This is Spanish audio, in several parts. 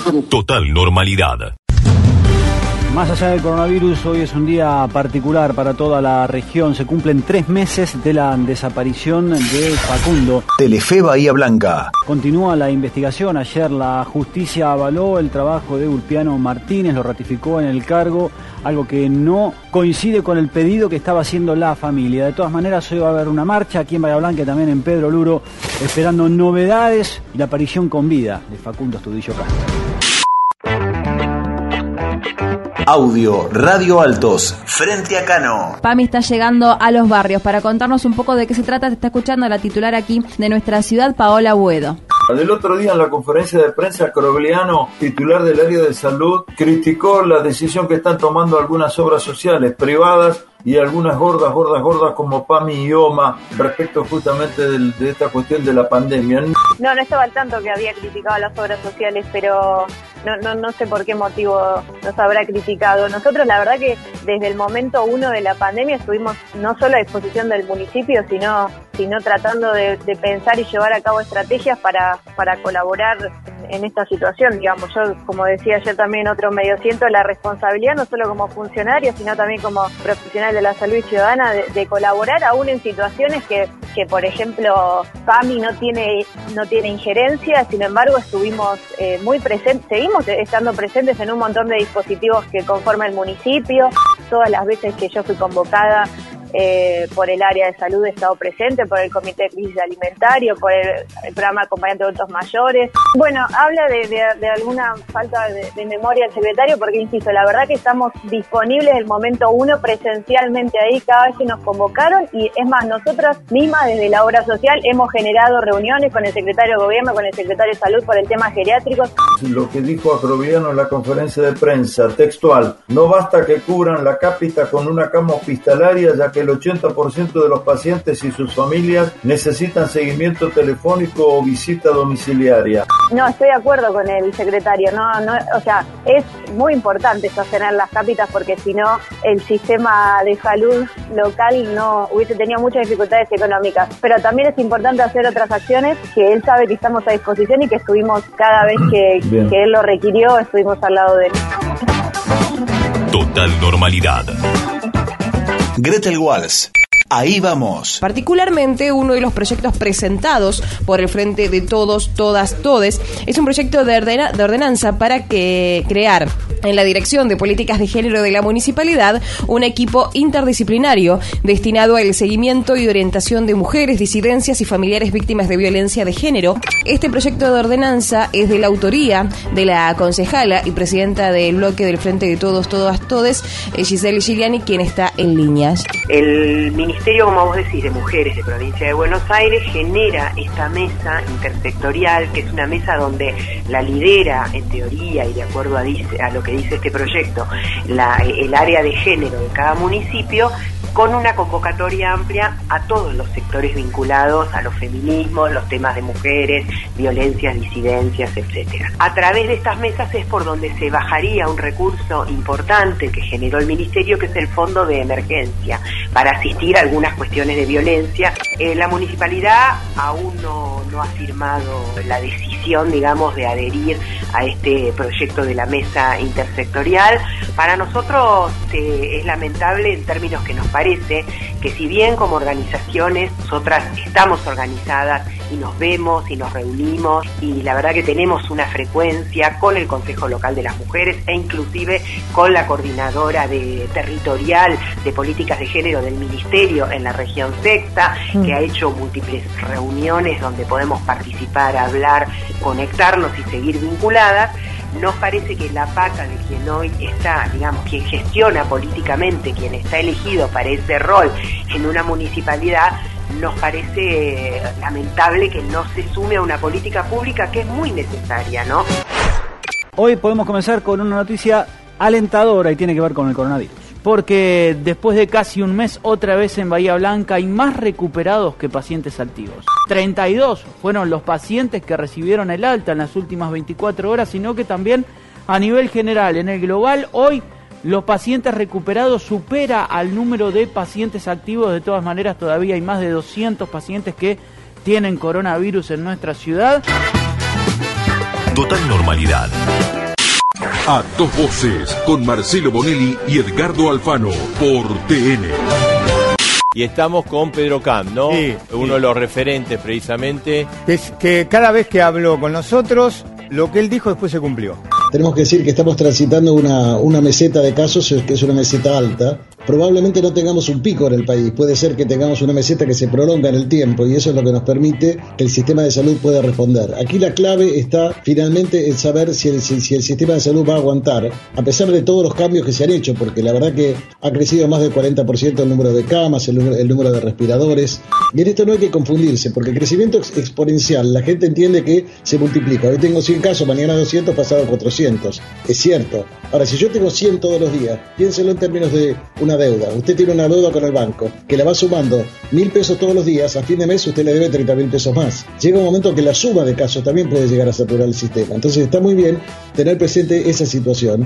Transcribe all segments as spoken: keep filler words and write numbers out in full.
Total normalidad. Más allá del coronavirus, hoy es un día particular para toda la región. Se cumplen tres meses de la desaparición de Facundo. Telefe Bahía Blanca. Continúa la investigación. Ayer la justicia avaló el trabajo de Ulpiano Martínez, lo ratificó en el cargo, algo que no coincide con el pedido que estaba haciendo la familia. De todas maneras, hoy va a haber una marcha aquí en Bahía Blanca y también en Pedro Luro, esperando novedades y la aparición con vida de Facundo Astudillo Castro. Audio Radio Altos, frente a Cano. Pami está llegando a los barrios para contarnos un poco de qué se trata. Te está escuchando la titular aquí de nuestra ciudad, Paola Buedo. El otro día en la conferencia de prensa, Corogliano, titular del área de salud, criticó la decisión que están tomando algunas obras sociales privadas y algunas gordas, gordas, gordas como PAMI y OMA respecto justamente del, de esta cuestión de la pandemia. No, no estaba al tanto que había criticado las obras sociales, pero no, no, no sé por qué motivo nos habrá criticado. Nosotros la verdad que desde el momento uno de la pandemia estuvimos no solo a disposición del municipio, sino, sino tratando de, de pensar y llevar a cabo estrategias para, para colaborar en esta situación. Digamos, yo, como decía ayer también en otro medio, siento la responsabilidad no solo como funcionario, sino también como profesional de la salud ciudadana de, de colaborar aún en situaciones que, que por ejemplo, PAMI no tiene no tiene injerencia. Sin embargo, estuvimos eh, muy presentes, seguimos estando presentes en un montón de dispositivos que conforma el municipio. Todas las veces que yo fui convocada Eh, por el área de salud he estado presente, por el Comité de Crisis Alimentario, por el, el programa Acompañante de Adultos Mayores. Bueno, habla de, de, de alguna falta de, de memoria del secretario, porque insisto, la verdad que estamos disponibles del momento uno presencialmente ahí cada vez que nos convocaron, y es más, nosotras mismas desde la obra social hemos generado reuniones con el secretario de Gobierno, con el secretario de Salud por el tema geriátrico. Lo que dijo Acroviano en la conferencia de prensa, textual: no basta que cubran la cápita con una cama hospitalaria, ya que el ochenta por ciento de los pacientes y sus familias necesitan seguimiento telefónico o visita domiciliaria. No, estoy de acuerdo con el secretario. No, no, o sea, es muy importante sostener las cápitas, porque si no, el sistema de salud local no hubiese tenido muchas dificultades económicas. Pero también es importante hacer otras acciones que él sabe que estamos a disposición y que estuvimos cada vez que, que él lo requirió, estuvimos al lado de él. Total normalidad. Gretel Walls. Ahí vamos. Particularmente uno de los proyectos presentados por el Frente de Todos, Todas, Todes es un proyecto de, ordena, de ordenanza para que crear en la Dirección de Políticas de Género de la Municipalidad un equipo interdisciplinario destinado al seguimiento y orientación de mujeres, disidencias y familiares víctimas de violencia de género. Este proyecto de ordenanza es de la autoría de la concejala y presidenta del bloque del Frente de Todos, Todas, Todes, Giselle Giuliani, quien está en líneas. El Ministerio, como vos decís, de Mujeres de Provincia de Buenos Aires genera esta mesa intersectorial, que es una mesa donde la lidera, en teoría y de acuerdo a, dice, a lo que dice este proyecto, la, el área de género de cada municipio, con una convocatoria amplia a todos los sectores vinculados a los feminismos, los temas de mujeres, violencias, disidencias, etcétera. A través de estas mesas es por donde se bajaría un recurso importante que generó el Ministerio, que es el Fondo de Emergencia, para asistir a algunas cuestiones de violencia. Eh, la municipalidad aún no, no ha firmado la decisión, digamos, de adherir a este proyecto de la mesa intersectorial. Para nosotros eh, es lamentable en términos que nos parece que, si bien como organizaciones nosotras estamos organizadas y nos vemos y nos reunimos, y la verdad que tenemos una frecuencia con el Consejo Local de las Mujeres e inclusive con la coordinadora de, territorial de políticas de género del Ministerio en la región sexta, mm. que ha hecho múltiples reuniones donde podemos participar, hablar, conectarnos y seguir vinculadas. Nos parece que la pata de quien hoy está, digamos, quien gestiona políticamente, quien está elegido para ese rol en una municipalidad, nos parece lamentable que no se sume a una política pública que es muy necesaria, ¿no? Hoy podemos comenzar con una noticia alentadora y tiene que ver con el coronavirus. Porque después de casi un mes, otra vez en Bahía Blanca hay más recuperados que pacientes activos. treinta y dos fueron los pacientes que recibieron el alta en las últimas veinticuatro horas, sino que también a nivel general, en el global, hoy los pacientes recuperados supera al número de pacientes activos. De todas maneras, todavía hay más de doscientos pacientes que tienen coronavirus en nuestra ciudad. Total normalidad. A dos voces, con Marcelo Bonelli y Edgardo Alfano, por T N. Y estamos con Pedro Camp, ¿no? Sí, Uno sí. de los referentes, precisamente. Que, es, que cada vez que habló con nosotros, lo que él dijo después se cumplió. Tenemos que decir que estamos transitando una, una meseta de casos, que es una meseta alta. Probablemente no tengamos un pico en el país, puede ser que tengamos una meseta que se prolonga en el tiempo y eso es lo que nos permite que el sistema de salud pueda responder. Aquí la clave está finalmente en saber si el, si, si el sistema de salud va a aguantar, a pesar de todos los cambios que se han hecho, porque la verdad que ha crecido más del cuarenta por ciento el número de camas, el, el número de respiradores. Y en esto no hay que confundirse, porque el crecimiento ex- exponencial, la gente entiende que se multiplica. Hoy tengo cien casos, mañana doscientos, pasado cuatrocientos. Es cierto. Ahora, si yo tengo cien todos los días, piénselo en términos de una deuda. Usted tiene una deuda con el banco, que la va sumando mil pesos todos los días, a fin de mes usted le debe treinta mil pesos más. Llega un momento que la suma de casos también puede llegar a saturar el sistema. Entonces está muy bien tener presente esa situación.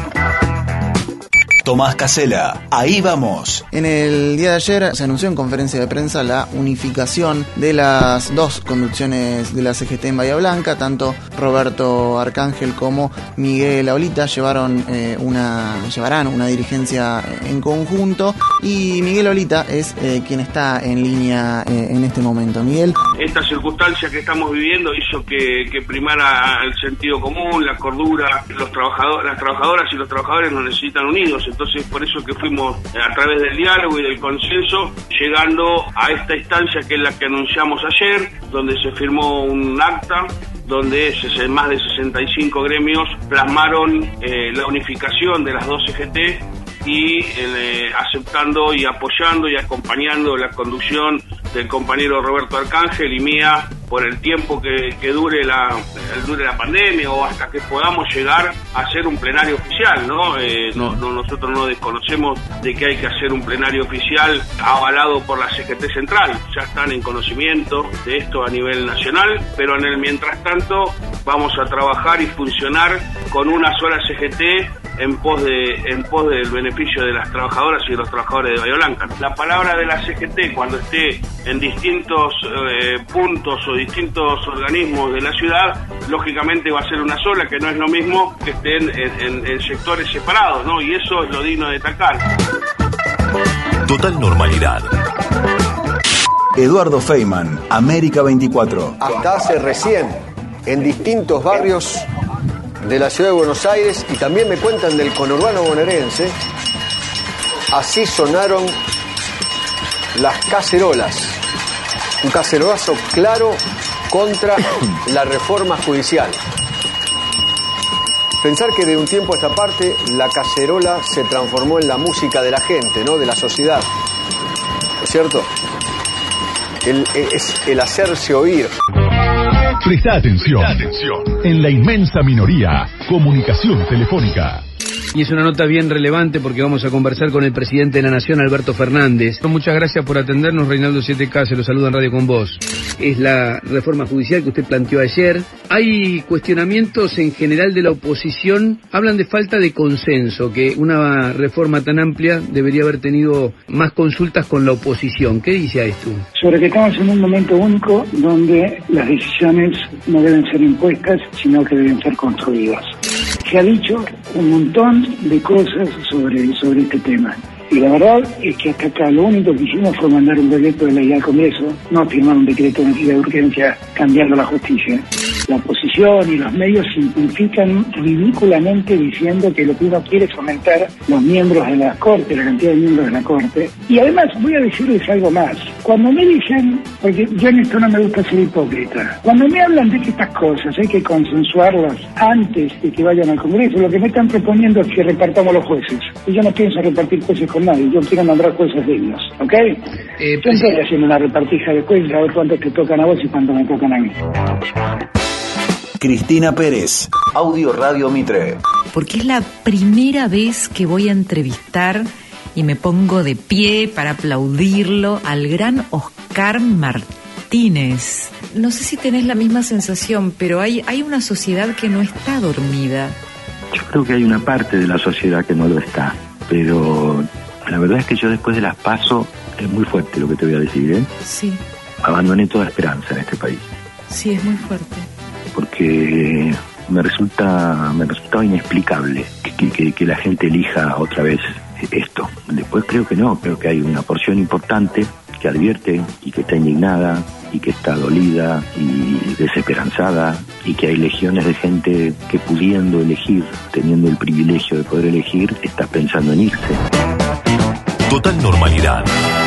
Tomás Casela, ahí vamos. En el día de ayer se anunció en conferencia de prensa la unificación de las dos conducciones de la C G T en Bahía Blanca. Tanto Roberto Arcángel como Miguel Aulita llevaron eh, una llevarán una dirigencia en conjunto y Miguel Aulita es eh, quien está en línea eh, en este momento. Miguel. Esta circunstancia que estamos viviendo hizo que, que primara el sentido común, la cordura. Los trabajadores, las trabajadoras y los trabajadores nos necesitan unidos. Entonces, por eso que fuimos a través del diálogo y del consenso llegando a esta instancia que es la que anunciamos ayer, donde se firmó un acta donde más de sesenta y cinco gremios plasmaron eh, la unificación de las dos C G T y eh, aceptando y apoyando y acompañando la conducción del compañero Roberto Arcángel y mía por el tiempo que, que dure la dure la pandemia o hasta que podamos llegar a hacer un plenario oficial, ¿no? Eh, no, no nosotros no desconocemos de que hay que hacer un plenario oficial avalado por la C G T Central, ya están en conocimiento de esto a nivel nacional, pero en el mientras tanto vamos a trabajar y funcionar con una sola C G T en pos de en pos del beneficio de las trabajadoras y de los trabajadores de Bahía Blanca. La palabra de la C G T cuando esté en distintos eh, puntos o distintos organismos de la ciudad, lógicamente va a ser una sola, que no es lo mismo que estén en, en, en sectores separados, ¿no? Y eso es lo digno de destacar. Total normalidad. Eduardo Feynman, América veinticuatro. Hasta hace recién, en distintos barrios de la ciudad de Buenos Aires, y también me cuentan del conurbano bonaerense, así sonaron las cacerolas. Un cacerolazo claro contra la reforma judicial. Pensar que de un tiempo a esta parte la cacerola se transformó en la música de la gente, ¿no? De la sociedad. ¿No es cierto? El, es el hacerse oír. Presta atención. Presta atención. En la inmensa minoría, comunicación telefónica. Y es una nota bien relevante porque vamos a conversar con el presidente de la Nación, Alberto Fernández. Muchas gracias por atendernos, Reinaldo siete K, se lo saluda en Radio con Vos. Es la reforma judicial que usted planteó ayer. Hay cuestionamientos en general de la oposición, hablan de falta de consenso, que una reforma tan amplia debería haber tenido más consultas con la oposición. ¿Qué dice a esto? Sobre que estamos en un momento único donde las decisiones no deben ser impuestas, sino que deben ser construidas. Se ha dicho un montón de cosas sobre, sobre este tema. Y la verdad es que hasta acá lo único que hicimos fue mandar un proyecto de ley al Congreso, no firmar un decreto de urgencia cambiando la justicia. La oposición y los medios simplifican ridículamente diciendo que lo que uno quiere es fomentar los miembros de la Corte, la cantidad de miembros de la Corte. Y además voy a decirles algo más. Cuando me dicen, porque yo en esto no me gusta ser hipócrita, cuando me hablan de que estas cosas hay que consensuarlas antes de que vayan al Congreso, lo que me están proponiendo es que repartamos los jueces. Y yo no pienso repartir jueces con nadie, yo quiero nombrar jueces dignos, ¿ok? Eh, yo estoy haciendo una repartija de jueces, a ver cuántos te tocan a vos y cuántos me tocan a mí. Cristina Pérez, Audio Radio Mitre. Porque es la primera vez que voy a entrevistar y me pongo de pie para aplaudirlo al gran Oscar Martínez. No sé si tenés la misma sensación, pero hay, hay una sociedad que no está dormida. Yo creo que hay una parte de la sociedad que no lo está, pero la verdad es que yo después de las PASO, es muy fuerte lo que te voy a decir, ¿eh? Sí. Abandoné toda esperanza en este país. Sí, es muy fuerte. Porque me resulta me resultaba inexplicable que, que, que la gente elija otra vez esto. Después creo que no, creo que hay una porción importante que advierte y que está indignada y que está dolida y desesperanzada, y que hay legiones de gente que, pudiendo elegir, teniendo el privilegio de poder elegir, está pensando en irse. Total normalidad.